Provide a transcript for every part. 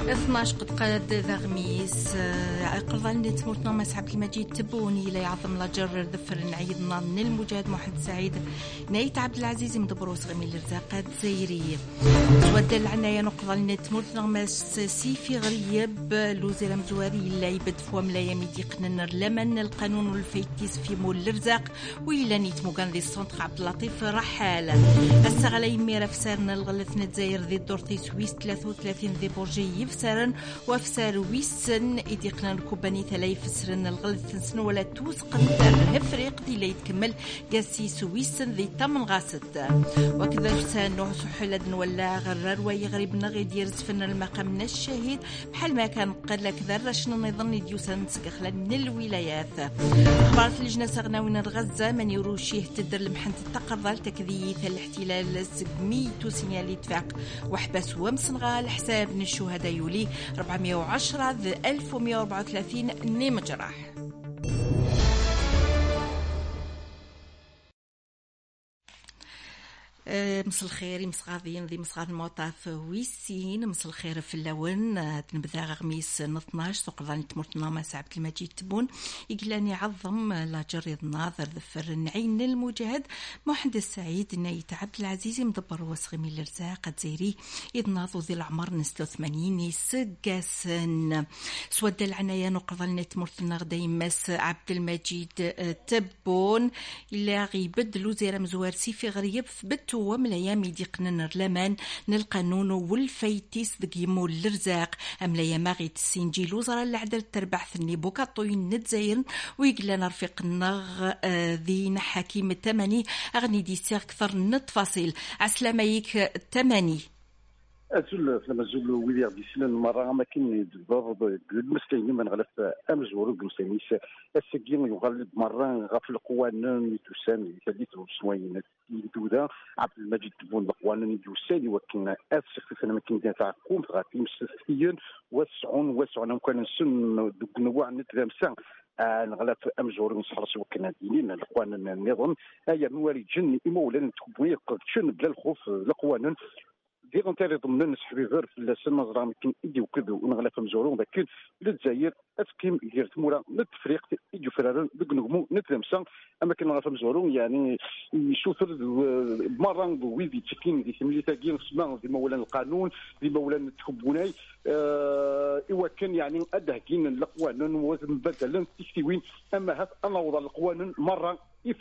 12 قد قاد ذا غميس قرضان نتموتنا مع عبد المجيد تبوني لا يعظم لا جر ذفر نعيدنا من المجاهد محمد سعيد نايت عبد العزيز من دبروس غمي الرزاقات زيري تود العناية نقرضان نتموتنا مع سيفي غريب لوزير مزواري لا يبد فوا ملايا ميديق ننر لمن القانون والفيتيس في مول الرزاق وإلا نيت مكان ذي السنتر عبد اللطيف رحال السغلي ميرا فسارنا الغلث نتزاير ذي الدورتي سويس 33 ذي بورجي يفسرن وفسار ويسن إديقنا الكوباني ثلاي فسرن الغلث تنسن ولا توسقن الهفريق ذي لا يتكمل قاسي سويسن ذي تمن غاست وكذا فسان نوع سحلد ولا غرر ويغرب نغي دير سفن المقام من الشهيد بحال ما كان قال كذا رشنا نظن ديوسن سقخلا من الولايات أخبارات اللجنة سغناوين غزة من يروشيه تدر المحنة التقرض تكذيث الاحتلال السقمي توسينيالي اتفاق وحبس ومسنغال الحساب من الشهداء يولي 410 1134 نيم جراح. مس الخير مس غاديين ذي مس غاد الموطاف ويسين مس الخير في اللون تنبدا غميس 12 سوق ظن تمرتنا مع عبد المجيد تبون يقلاني عظم لا جريد ناظر ذفر نعين المجاهد محمد سعيد نايت عبد العزيز مدبر وسغمي الرزاق تزيري يناضوا ذي العمر نستو 80 يسقاسن سود العناية نقضل تمرتنا غدا يمس عبد المجيد تبون إلا غيبد لوزير مزوار سيفي غريب ثبت وملايام يديقنا لمان القانون والفيتيس ذقيمو الرزاق أملايام غيت السنجيل وزراء العدل تربع ثني بوكا طوين نتزايرن ويقلنا رفيق النغ ذين حكيم التماني أغني دي سيغ كثر نتفاصيل عسلاميك التماني أزول لما زول ويليار دي سنة مرة ما كاين ضرب المسكين من غلف أمزورو قمسانيس السجين يغلب مرة غف القوانين يتوسان يثبت شوية يدودا عبد المجيد تبون القوانين يتوسان وكنا أسف أنا ما كنا تعقوم غاتي مستثيين وسعون ممكن نسن نوع نتلامسان نغلف أمزورو نصحرس وكنا دينين القوانين النظام أي موالي جن إمولا تكبوية قد شن بلا الخوف القوانين دير انت ضمن نسحبي في اللسان نظرا يمكن يدي وكذا ونغلف مزورون لكن للجزائر اسكيم ديال تمورا التفريق يجوا فرارن بقنقمو نتلمسا اما كان نغلف مزورون يعني يشوفر مره ويدي تشكين دي ميليتاكين سما دي مولانا القانون دي مولانا التخبوناي ايوا كان يعني ادهكين القوانين وزن بدلا تكتيوين اما هاد انا وضع القوانين مره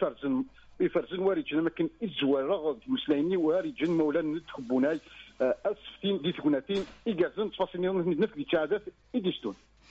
يفرزن وارجنا ما كان الزوار مسلمين وارجن مولانا تخبوناي اسفتين دي ثقناتين اجازن تفاصيل نفس الشهادات يديشتون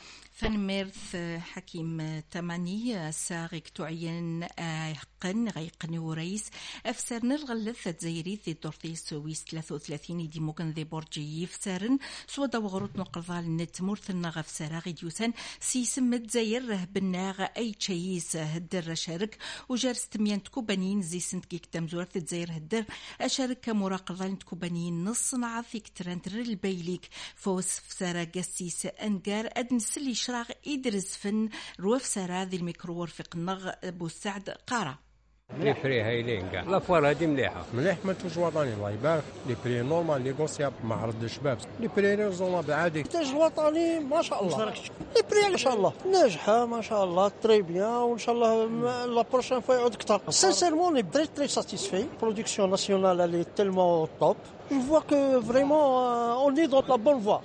فنمرث حكيم تماني ساغيك تعين حقن غيقني ورئيس أفسرن الغلثة زيري ذي دورتي سويس 33 دي موغن ذي بورجي يفسرن سودا وغروت نقرضال النت مرثن غف سراغي ديوسان سيسم تزير رهبنا أي تشيس هدر شارك وجارس تميان تكوبانين زي سنت كيك تمزور تزير هدر أشارك كمراقضال تكوبانين نص نعثيك ترانتر البيليك فوس فسارة قسيس أنقار أدنسلي شراغ إدرس فن روف سارة ذي الميكرو رفيق النغ بوسعد قارة لي بري هايلين كاع لافوار هادي مليح ما توش وطني الله يبارك لي بري نورمال نيغوسياب مع عرض الشباب لي بري ريزونابل عادي الانتاج الوطني ما شاء الله لي بري ما شاء الله ناجحه ما شاء الله تري بيان وان شاء الله لا بروشين فوا يعود اكثر سانسيرمون ني تري ساتيسفاي برودكسيون ناسيونال اللي تيلمون توب جو فوا كو فريمون اون اي دون لا بون فوا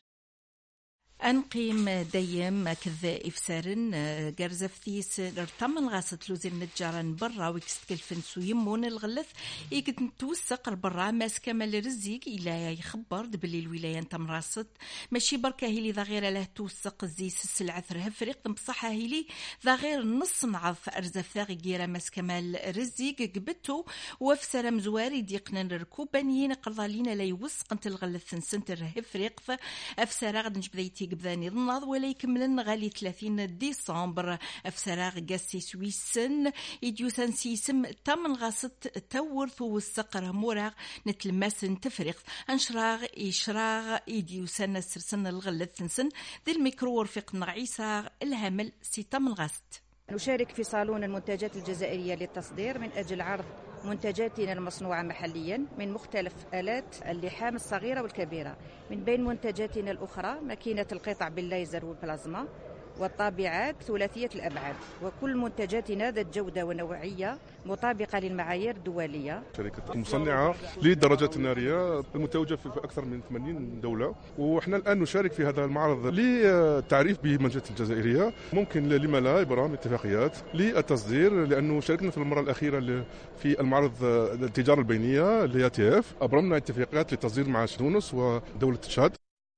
أنقيم دايم كذا إفسارن جرزفتيس ارتمن غاست لوزين نتجارن برا ويكستكلفن سويمون الغلث يقد توسق برا ماس كمال رزيق إلا يخبر دبلي الولاية تمراست ماشي بركة هيلي ذا غير له توسق زيس السلعة ثرها فريق بصحة هيلي ذا غير نص نعرف أرزف ثاغي جيرا ماس كمال رزيق قبتو وفسر مزواري ديقنا الركوبانيين قرضالين لا يوسق انت الغلث سنتر فريق فأفسر غد نجبذيتي قبذاني الناض ولا يكملن غالي 30 ديسمبر أفسراغ قاسي سويسن إديوسان سيسم تمن غاست تورث والسقر موراغ نتلماسن تفريق أنشراغ إشراغ إديوسان سرسن الغلث سن ذي الميكرو رفيق نغعيساغ الهامل سي تمن غاست نشارك في صالون المنتجات الجزائرية للتصدير من أجل عرض منتجاتنا المصنوعة محليا من مختلف آلات اللحام الصغيرة والكبيرة. من بين منتجاتنا الأخرى ماكينة القطع بالليزر والبلازما والطابعات ثلاثية الأبعاد، وكل منتجاتنا ذات جودة ونوعية مطابقة للمعايير الدولية. شركة مصنعة للدراجات النارية المتواجدة في أكثر من 80 دولة، وإحنا الآن نشارك في هذا المعرض للتعريف بالمنتجات الجزائرية. ممكن لما لا إبرام اتفاقيات للتصدير، لأنه شاركنا في المرة الأخيرة في المعرض التجارة البينية اللي أبرمنا اتفاقيات للتصدير مع تونس ودولة تشاد.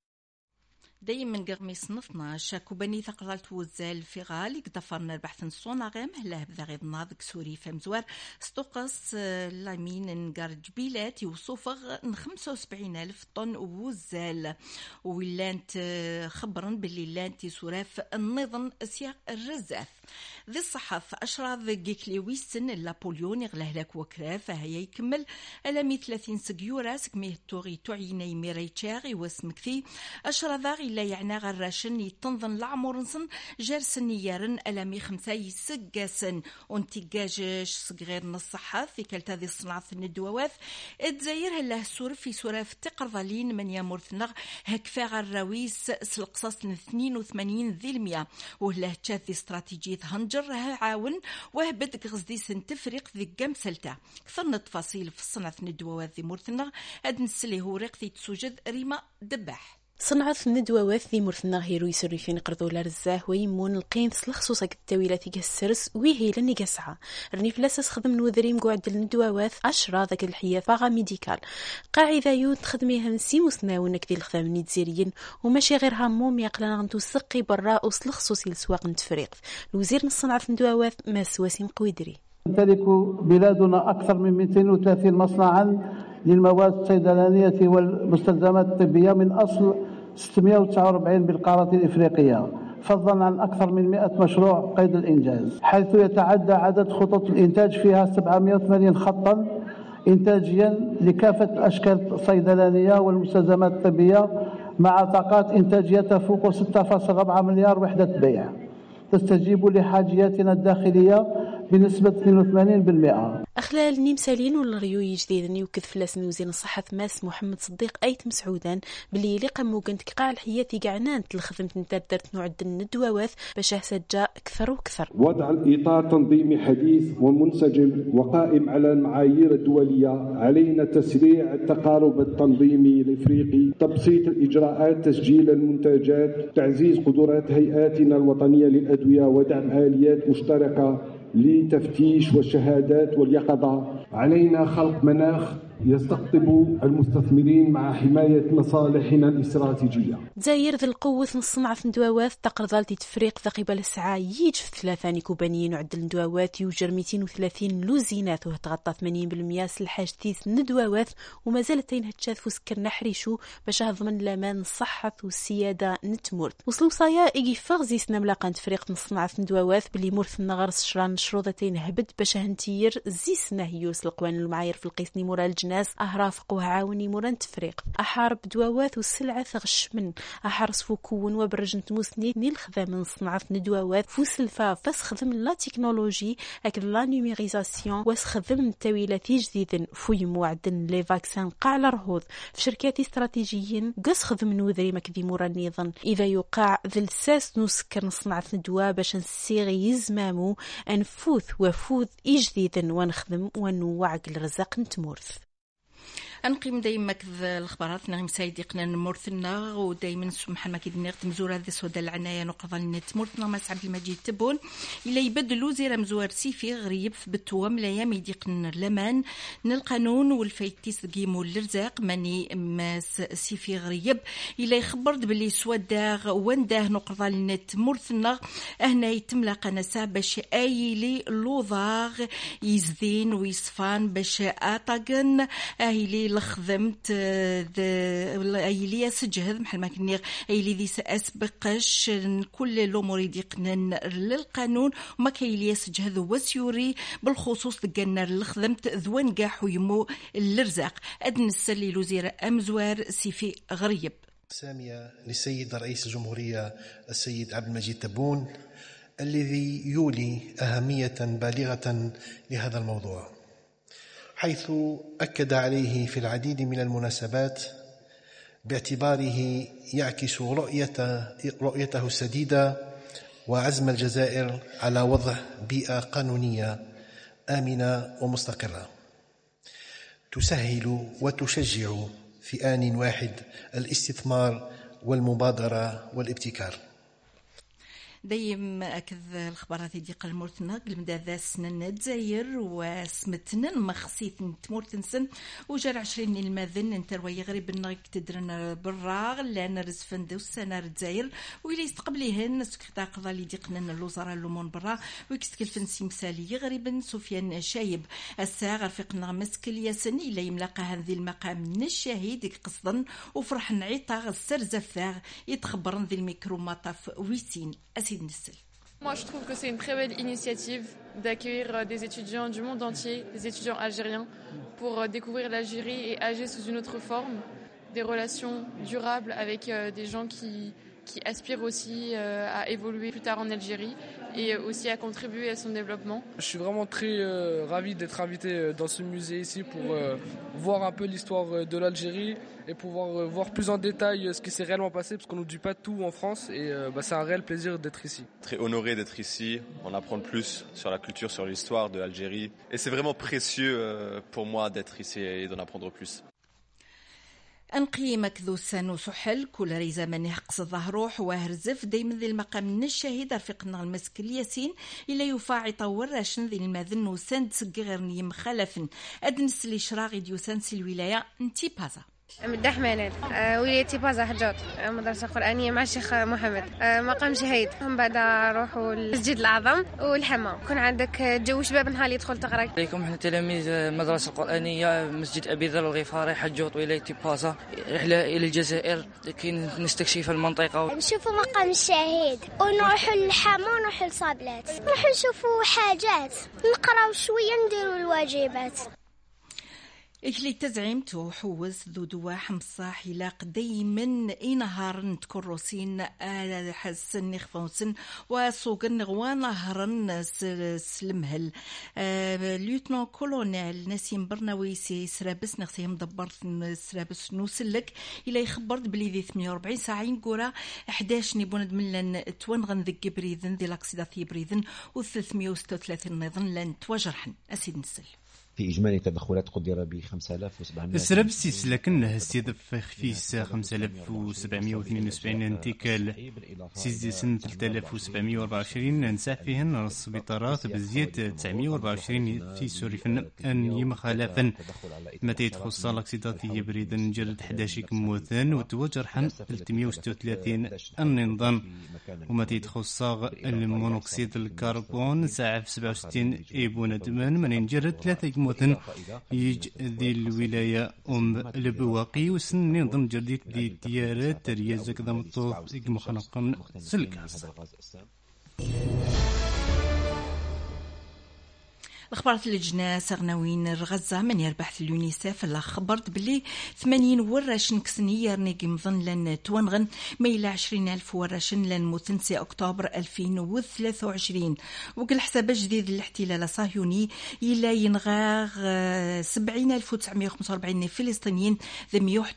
دايما من قرمي صنفنا شاكوباني ثقلت وزال في غالي قدفرنا البحث نصونا غيم هلا بذا غير ناضك سوري فمزوار استوقس لامين نقار جبيلات يوصفغ 75,000 طن وزال ولانت خبرن باللي لانتي سوراف النظام سياق الرزاف ذي الصحف أشراض جيكلي ويسن لابوليون يغلهلك وكراف فهي يكمل ألامي 30 سجيورة سكميه توغي تعيني ميريتشاغي واسمكثي أشراض لا يعني غراشن يتنظن العمرنسن جارسن يارن ألامي 5 يسقاسن ونتيجاجش صغير الصحة في كالتا ذي صناعة الندواواث اتزاير هلا سور في سوراف تقرضالين من يامورثنغ هكفا غراويس سلقصاص 82% وهلا تشاث استراتيجية هنجر عاون وهبت غزدي سنتفريق ذي قمسلتا كثرنا التفاصيل في الصناعة الندواواث ذي مورثنغ أدنسلي هو ريقثي تسوجد ريما دباح صنعت الندواوات ذي مرثنا هيرو يسري فين قرضو لرزاه ويمون القينث لخصوصا التاويلات يقسرس ويهي لني قسعة رني فلاسس خدم نوذريم قعد الندواوات 10 ذاك الحياة فاغا ميديكال قاعدة يود تخدميها من سيموسنا ونكدي الخدام النيتزيريين وماشي غير هموم يقلنا غنتو سقي برا وصل خصوصي لسواق نتفريق الوزير نصنع الندواوات ما سواسيم قويدري. تمتلك بلادنا أكثر من 230 مصنعا للمواد الصيدلانية والمستلزمات الطبية من أصل 649 بالقارة الإفريقية، فضلا عن أكثر من 100 مشروع قيد الإنجاز، حيث يتعدى عدد خطوط الإنتاج فيها 780 خطا إنتاجيا لكافة الأشكال الصيدلانية والمستلزمات الطبية مع طاقات إنتاجية تفوق 6.4 مليار وحدة بيع تستجيب لحاجياتنا الداخلية بنسبة 82%. أخلال نيمسالين والريو يجديدني وكذ فلاسن وزين الصحة ماس محمد صديق أيت مسعودان باللي لقى موقنت قاع الحياتي قعنان تلخدمت نتدرت نوعد الندواواث باش سجا أكثر وأكثر. وضع الإطار تنظيمي حديث ومنسجم وقائم على المعايير الدولية، علينا تسريع التقارب التنظيمي الإفريقي، تبسيط الإجراءات، تسجيل المنتجات، تعزيز قدرات هيئاتنا الوطنية للأدوية ودعم آليات مشتركة لتفتيش والشهادات واليقظة. علينا خلق مناخ يستقطب المستثمرين مع حماية مصالحنا الاستراتيجية. زاير ذي القوة نصنع في ندواوات تقرضالتي تفريق ذا قبل الساعة ييج في 3 كوبانيين وعدل ندواوات يوجر 230 لوزينات وتغطى 80% سلحاج تيس ندواوات وما زالتين هتشاث وسكرنا حريشو باش هضمن الامان الصحة والسيادة نتمرت. وصلوا صايا ايجي فغزي سنا ملاقان تفريق نصنع في ندواوات باللي مورث النغرس شران شروطتين هبد باش هنتير زيسنا هيوس القوانين المعايير في القيسني مورا الجناس أهرافق وعاوني مران تفريق أحارب دواوات والسلعة ثغش من أحرص فوكون وبرجن تموسني نيل خذا من صنعة ندواوات فوسلفا فاس خدم لا تكنولوجي أكد لا نيميريزاسيون واس خدم التاويلات جديدا فوي موعدن لي فاكسان قاع لرهوض في شركات استراتيجيين قص خدم نوذري مكذي مران نيضا إذا يقع ذي الساس نسكر نصنعة ندوا باش نسيغي يزمامو أنفوث وفوذ جديدا ونخدم ونوعق الرزاق نتمورث. أنقيم دايما كذ الأخبارات نغيم سايديقنا نمورثنا ودايما سمح ما كيد نغت مزور هذا سودا العناية نقضى نتمورثنا ما سعب المجيد تبون إلا يبدلوا زير مزور سيفي غريب في بتوام لايام يديقنا لمان القانون والفايتيس قيمو الرزاق ماني ماس سيفي غريب إلا يخبر باللي سودا ونداه نقضى نتمورثنا هنا يتملا قناسة باش آيلي لوضاغ يزدين ويصفان باش آطاقن آيلي لخدمت ايليا سجهد محل ما كنيغ ايلي ذي ساسبقش كل الامور يديقنن للقانون وما كايليا سجهد وسيوري بالخصوص دقنا لخدمت ذوان قاح ويمو الرزاق ادن السلي الوزير امزوار سيفي غريب. سامية للسيد رئيس الجمهورية السيد عبد المجيد تبون الذي يولي أهمية بالغة لهذا الموضوع، حيث أكد عليه في العديد من المناسبات باعتباره يعكس رؤيته السديدة وعزم الجزائر على وضع بيئة قانونية آمنة ومستقرة تسهل وتشجع في آن واحد الاستثمار والمبادرة والابتكار. دايم أكذ الخبرات دي قلمورتنا قلمدا سنن الجزائر وسمتنا مخصيث تمورتنسن وجار 20 الماذن انتروي غريب النغيك تدرنا بالراغ لأن رزفن دو السنة الجزائر وإلي يستقبليهن سكرتار قضاء اللي ديقنن الوزراء اللومون برا ويكستكل فنسي مثالي غريبا سفيان شايب الساغ رفيقنا مسكل ياسن إلا يملاقى هذه المقام من الشهيد قصدا وفرح نعيطاغ السرزفاغ يتخبرن ذي الميكرو مطاف ويسين Moi, je trouve que c'est une très belle initiative d'accueillir des étudiants du monde entier, des étudiants algériens, pour découvrir l'Algérie et agir sous une autre forme, des relations durables avec des gens qui aspirent aussi à évoluer plus tard en Algérie et aussi à contribuer à son développement. Je suis vraiment très ravi d'être invité dans ce musée ici pour voir un peu l'histoire de l'Algérie et pouvoir voir plus en détail ce qui s'est réellement passé, parce qu'on ne nous dit pas tout en France et c'est un réel plaisir d'être ici. Très honoré d'être ici, en apprendre plus sur la culture, sur l'histoire de l'Algérie et c'est vraiment précieux pour moi d'être ici et d'en apprendre plus. أنقي مكذوسان وسحل كل ريزة من يحقص ظهروح وهرزف دايما ذي المقام من الشهيد رفيقنا المسك الياسين إلا يفاع يطور راشن ذي الماذن وساند سقغر نيم خلفن أدنس لي شراغي ديوسان سي الولاية انتي بازا مدح منال ولايتي بازا حجاط مدرسة قرآنية مع الشيخ محمد مقام شهيد. من بعد روحوا المسجد الأعظم والحمام. كون عندك جو شباب نهار يدخل تقرأ. عليكم احنا تلاميذ المدرسة القرآنية مسجد أبي ذر الغفاري حجاط ولايتي بازا. رحلة إلى الجزائر لكي نستكشف المنطقة. نشوفوا مقام الشهيد ونروحوا للحمام ونروحوا لصابلات. نروحوا نشوفوا حاجات نقراو شوية نديروا الواجبات. إكلي تزعيمتو حوز ذو دواح مصاح يلاق دايما إنهار تكروسين حسن نخفونسن وسوقن نغوان نهرن سلمهل ليوتنو كولونيل نسيم برناويسي سرابس نغسيهم دبرت سرابس نوسلك إلا يخبرت بلي ذي 48 ساعة ينقورا 11 نيبوند من لن توانغن ذي بريذن ذي لاكسيداثي بريذن و 336 نظن لن تواجرحن أسيد نسل. في إجمالي تدخلات قدر ب 5700. السرابسيس لكن هستيدف خفيس 5772 انتكال سن 3724 نساح فيهن السبيطارات بزيادة 924 في سوريفن أن يمخالفن متى تخص لاكسيداتي بريد جرد 11 كموثن وتوجرحن 336 النظام ومتى تخص المونوكسيد الكربون ساعة 67 إيبون دمان من جرد 3 مثلا يج ذي الولاية البواقي وسن نظام جديد ذي الديارات ريازك ذا مطوف مخنقا سلكاس. الأخبار في اللجنة سغناوين غزة من يربح اليونيسف اللي خبرت بلي 80 ورش نكسنية رنيقي مظن لن توانغن ميلا 20,000 ورش لن مثنسي أكتوبر 2023 وقل حساب جديد الاحتلال الصهيوني إلا ينغاغ 70,945 فلسطينيين ذي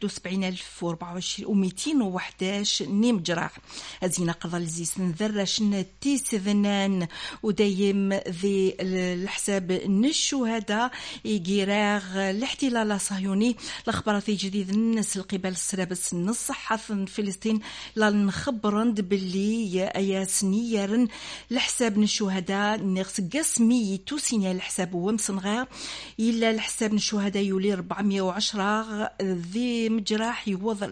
171,211 نيم جراح هزينا قضى الزيسن ذرشن تيس ذنان ودايم ذي الحساب الشهداء يجيراغ الاحتلال الصهيوني الأخبار في جديد الناس القبال السرابس الصحة في فلسطين لنخبرند باللي أياسنيرن الحساب الشهداء نغس قسمي توسينيا الحساب ومسنغا إلا الحساب الشهداء يولي 410 ذي مجراح يوضع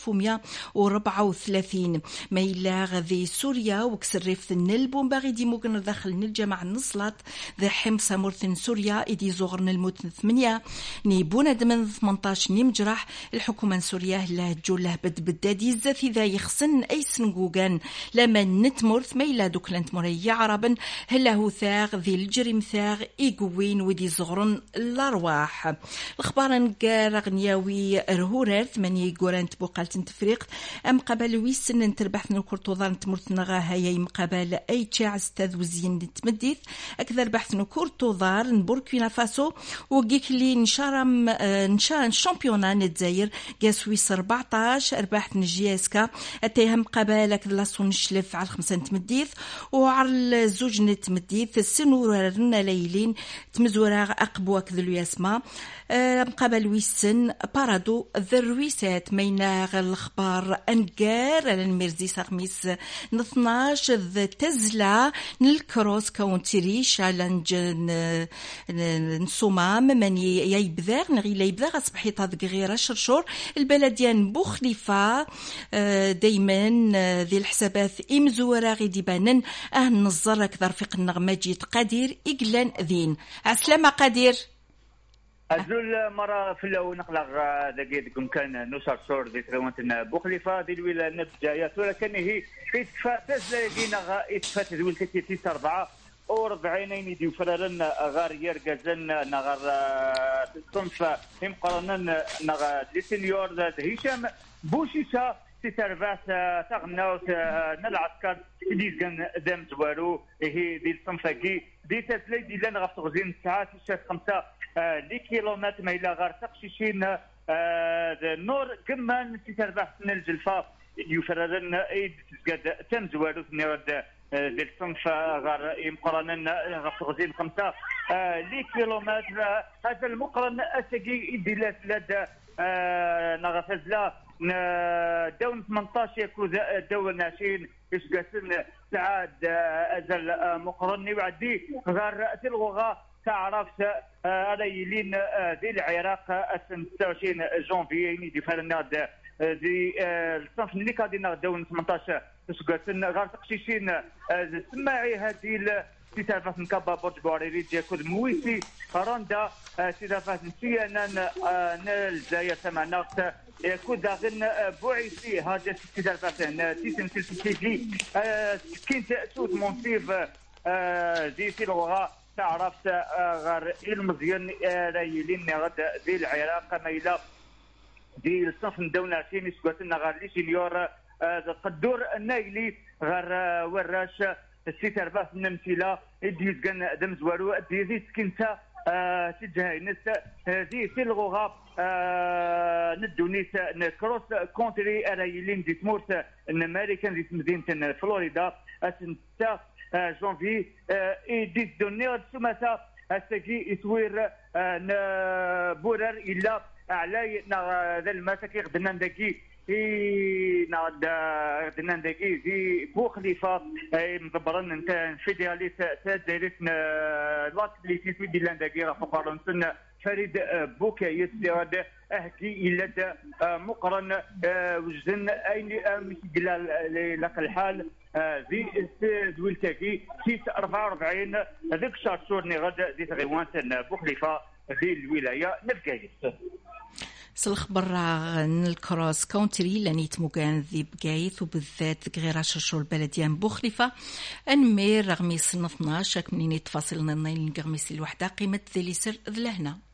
1134 ما إلا غذي سوريا وكسر ريف النلب ومباغي ديموغن داخل الجامعة النصلات ذي حمصة مورثن سوريا إدي زغرن الموت 8 نيبونا دمن 18 مجرح الحكومة سوريا لا جوله بدادي الزاثي ذا يخصن أي سنقوغان لما نتمرث ميلا دوكلانت مريا عربا هلا هو ثاغ ذي الجريم ثاغ إيقوين ودي زغرن الأرواح. الأخبار نقار غنياوي رهورات من يقوران تبوقال تنتفريق أم قبل ويسن تربحث نكورتوضان تمرث نغاها يا مقابل أي تشاع استاذ وزين تمديث أكثر بحث نكورتوضار بوركينا فاسو وقيك لي نشارم الشامبيونا نتزاير قاسويس 14 أرباح نجياسكا أتيهم قبالك لاصون نشلف على 5 تمديث وعلى الزوج نتمديث السنورنا ليلين تمزورا أقبوك ذلو يسمى مقابل ويسن بارادو ذرويسات مينا الأخبار أنقار الميرزي ساغميس 12 ذا تزلا نالكروس كونتيري شالنج نصومام من يبذاغ نغيلا يبذاغ أصبحي طاد غير شرشور البلديان بوخليفة دايما ذي الحسابات إمزورا غيدي بانن نظر أكثر فيق النغمة جيت قدير إقلان ذين عسلامة قدير أزول مرة في اللو نقلق دقيقكم كان نوصل صور ذي تغوانتنا بوخليفة ذي الويلة نبجايات ولكن هي اتفاتز لقينا اتفات ذي الكتير 44 يديو فرارن غار يرقزن نغار الصنف يمقرنن نغار لسنيور هشام بوشيشا تترباس تغنوت نالعسكر ديزغن دم زوارو هي دي الصنفاكي دي تسلي دي لنا غفتغزين ساعات 5 لي كيلومتر ما إلى غار تقشيشين نور كمان تترباس نالجلفا يفررن ايد تزقد تم زوارو نيرد دي الصنف غار يمقرنن غفتغزين 5 لي كيلومتر هذا المقرن أساقي دي لدى نغفزلا دون 18 يكون دون 20 يشقسن سعاد أزل مقرني وعدي غير تلغوغا تعرفت عليلين ذي العراق 26 جانفي دي فرناد ذي الصنف اللي قاعدين دون 18 يشقسن غير تقشيشين سماعي هذه تتعرف نكبا برج بواريري جاكود مويسي راندا تتعرف نسيانا نالجاية سمعناقت يكون داغن بوعيسي هاجة تتعرف تيسن تلسيكي كنت سود منصيف دي سيلوغا تعرفت غير المزيان رايلين غد ذي العراق ميلا دي الصنف ندون 20 سكوتنا غير لي سينيور قدور النايلي غير وراش السيتر باس نمثيلا اديز كان دم زوارو اديزي سكنتا تجاه نس هذه تلغوها ندونيس نكروس كونتري رايلين دي تمورت الامريكان دي مدينه فلوريدا اسنتا جانفي اديز دونير سماتا استكي يتوير بورر الا على ذا المساكي غدنا ندكي نادي زي بوخليفة مضبرن انت فيدياليس تدرس الوقت اللي تسوي دي لانداكي رافقارن سن فريد بوكايس يرد احكي الى مقرن وجدن اين مسجل لك الحال زي دويلتاكي 44 هذيك شهر شورني غدا زي تغيوان بوخليفة في الولايه نبكايس سلخ برا الكروس كونتري لانيت مكان ذي بقايث وبالذات غير 10 شهور بلديان بوخلفة انمير رغمي سنة 12 منين تفاصلنا نغميس الوحدة قيمة ذي لسر ذلهنا